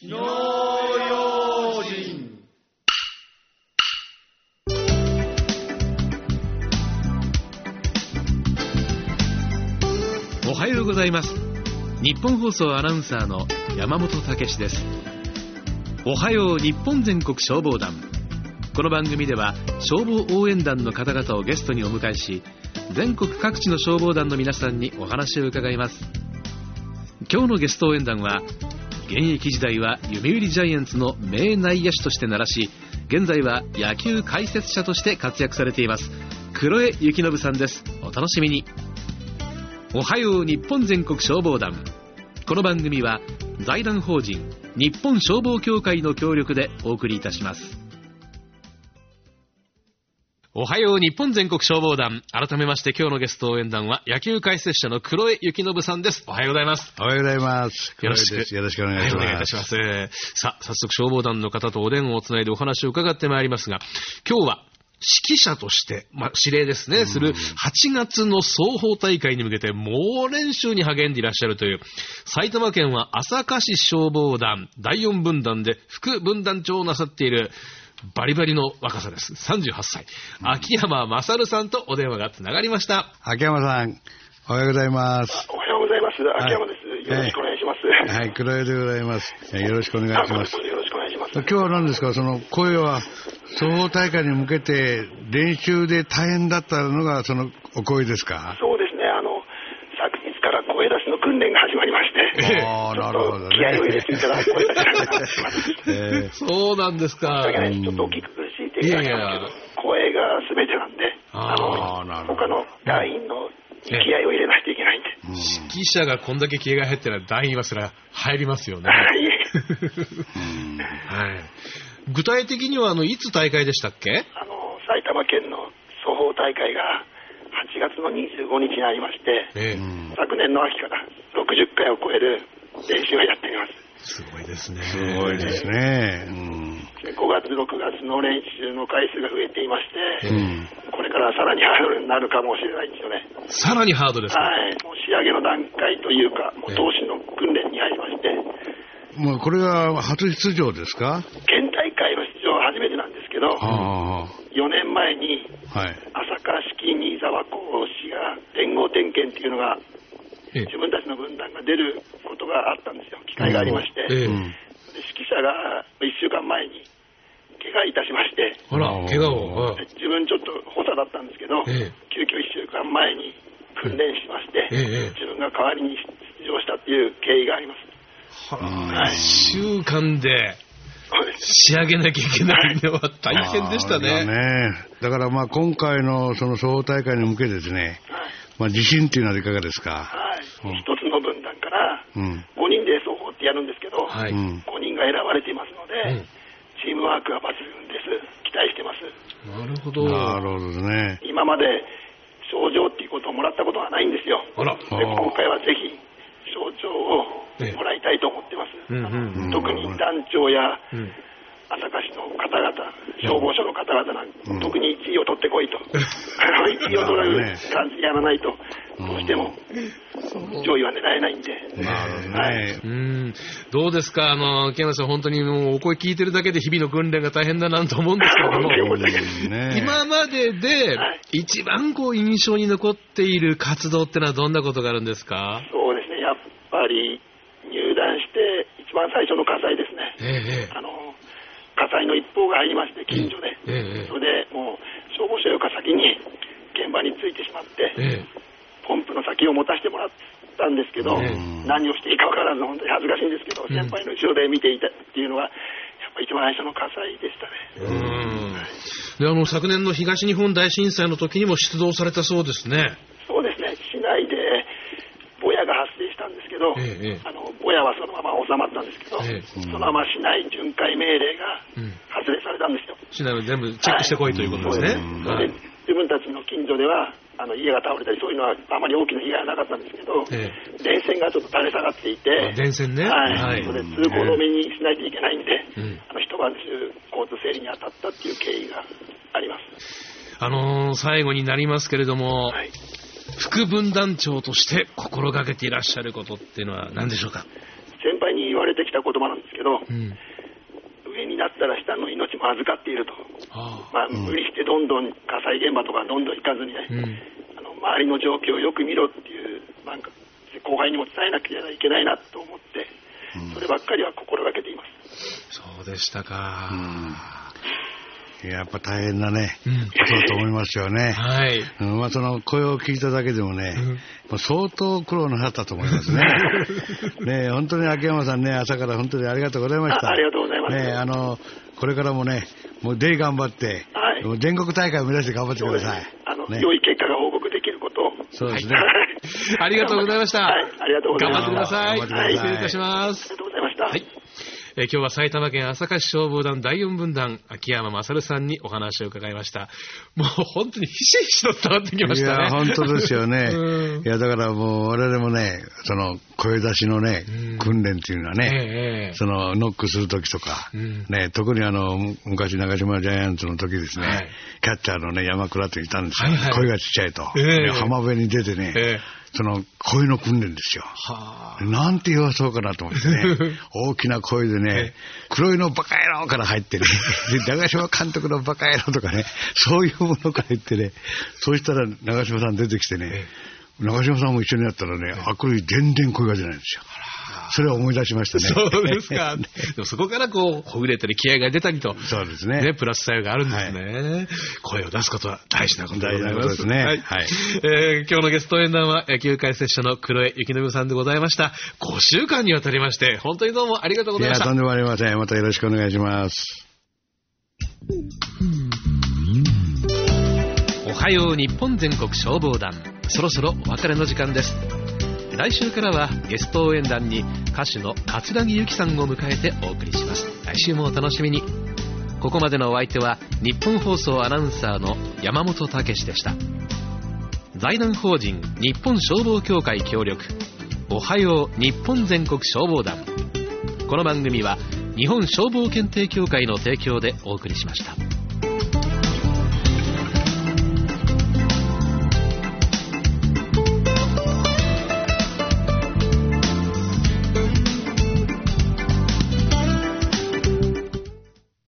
火の用心。 おはようございます。日本放送アナウンサーの山本武史です。おはよう日本全国消防団。この番組では消防応援団の方々をゲストにお迎えし、全国各地の消防団の皆さんにお話を伺います。今日のゲスト応援団は、現役時代は読売ジャイアンツの名内野手として鳴らし、現在は野球解説者として活躍されています黒江幸信さんです。お楽しみに。おはよう日本全国消防団。この番組は財団法人日本消防協会の協力でお送りいたします。おはよう日本全国消防団。改めまして今日のゲスト応援団は野球解説者の黒江幸信さんです。おはようございます。 おはようございます。 よろしくお願いします。 お願いいたします。さあ、早速消防団の方とお電話をつないでお話を伺ってまいりますが、今日は指揮者として、指令ですね、する8月の双方大会に向けて猛練習に励んでいらっしゃるという、埼玉県は朝霞市消防団第4分団で副分団長をなさっているバリバリの若さです。38歳。秋山勝さんとお電話がつながりました。 秋山さん、おはようございます。 おはようございます。秋山です。よろしくお願いします。 はい、黒江でございます。よろしくお願いします。 よろしくお願いします。 今日は何ですか、その声は双方大会に向けて練習で大変だったのがそのお声ですか？ そうですね。昨日から声出しの訓練が始まりまして、 なるほどね。 気合を入れていただく声出しが始まってます。 そうなんですか。 ちょっとお聞き苦しいって言いましたけど、声が全てなんで、他の団員の気合を入れないといけないんで。 指揮者がこんだけ気合が入ってたら団員はそれは入りますよね。 はい 。具体的にはいつ大会でしたっけ？ 埼玉県の双方大会が8月の25日になりまして、昨年の秋から60回を超える練習をやっています。 すごいですね。 すごいですね。 5月6月の練習の回数が増えていまして、これからさらにハードルになるかもしれないんですよね。 さらにハードですか？ はい。もう仕上げの段階というか、もう投手の訓練に入りまして、 もうこれが初出場ですか？ 県大会の出場は初めてなんですけど、4年前に朝霞市新沢高市が連合点検っていうのが自分たちの分団が出ることがあったんですよ。機会がありまして、指揮者が1週間前に怪我いたしまして、 怪我を自分ちょっと補佐だったんですけど、急遽1週間前に訓練しまして、自分が代わりに出場したっていう経緯があります。 1週間で仕上げなきゃいけないのは大変でしたね。 だから今回のその双方大会に向けてですね、自信っていうのはいかがですか？ 一つの分団から5人で双方ってやるんですけど、5人が選ばれていますので、チームワークは抜群です。期待してます。 なるほど。 なるほどね。 今まで賞状っていうことをもらったことはないんですよ。で今回はぜひ賞状をもらいたいと思ってます。特に団長や朝霞市の方々、消防署の方々なんか、特に1位を取ってこいと1位を取る感じでやらないとどうしても上位は狙えないんで。 どうですか、木山さん、本当にもうお声聞いてるだけで日々の訓練が大変だなと思うんですけれども今までで一番印象に残っている活動ってのはどんなことがあるんですか？ そうですね、やっぱり入団して一番最初の火災ですね。火災の一報が入りまして、近所で、それでもう消防車よりか先に現場に着いてしまって、ポンプの先を持たせてもらったんですけど、何をしていいか分からず本当に恥ずかしいんですけど、先輩の後ろで見ていたっていうのがやっぱ一番最初の火災でしたね。 で昨年の東日本大震災の時にも出動されたそうですね。 そうですね、市内でぼやが発生したんですけど、ぼやはそのまま収まったんですけど、そのまま市内巡回命令が発令されたんですよ。 市内を全部チェックしてこいということですね。 自分たちの近所では家が倒れたりそういうのはあまり大きな被害はなかったんですけど、電線がちょっと垂れ下がっていて、 電線ね、 それ通行止めにしないといけないんで、一晩中交通整理に当たったっていう経緯があります。 最後になりますけれども、副分団長として心がけていらっしゃることっていうのは何でしょうか？ 先輩に言われてきた言葉なんですけど、上になったら下の命も預かっていると、無理してどんどん火災現場とかどんどん行かずにね、周りの状況をよく見ろっていう、なんか後輩にも伝えなきゃいけないなと思って、そればっかりは心がけています。 そうでしたか。 やっぱ大変なね、ことだと思いますよね。はい。その声を聞いただけでもね、相当苦労なさったと思いますね。ね、本当に秋山さんね、朝から本当にありがとうございました。 ありがとうございます。 ね、これからもね、もうデイ頑張って、もう全国大会を目指して頑張ってください。 良い結果が報告できることを。 そうですね。 ありがとうございました。 ありがとうございます。 頑張ってください。失礼いたします。 ありがとうございました。 今日は埼玉県朝霞市消防団第4分団秋山勝さんにお話を伺いました。もう本当にひしひしと伝わってきましたね。 いや本当ですよね。いやだからもう我々もね、その声出しのね、訓練っていうのはね、そのノックする時とか、ね、特に昔長島ジャイアンツの時ですね、キャッチャーのね山倉っていたんですよ。声がちっちゃいと、浜辺に出てね。その声の訓練ですよ。なんて言わそうかなと思ってね、大きな声でね、黒いのバカ野郎から入ってね、長嶋監督のバカ野郎とかね、そういうものから言ってね、そうしたら長嶋さん出てきてね、長嶋さんも一緒にやったらね、あくる日全然声が出ないんですよ。それを思い出しましたね。 そうですか。でもそこからこうほぐれたり気合が出たりと、 そうですね。 プラス作用があるんですね。声を出すことは大事なことでございます。 ね。 今日のゲスト演談は野球解説者の黒江幸信さんでございました。5週間にわたりまして本当にどうもありがとうございました。 いやとんでもありません。またよろしくお願いします。 おはよう日本全国消防団、そろそろお別れの時間です。来週からはゲスト応援団に歌手の桂木由紀さんを迎えてお送りします。来週もお楽しみに。ここまでのお相手は日本放送アナウンサーの山本武史でした。財団法人日本消防協会協力、おはよう日本全国消防団。この番組は日本消防検定協会の提供でお送りしました。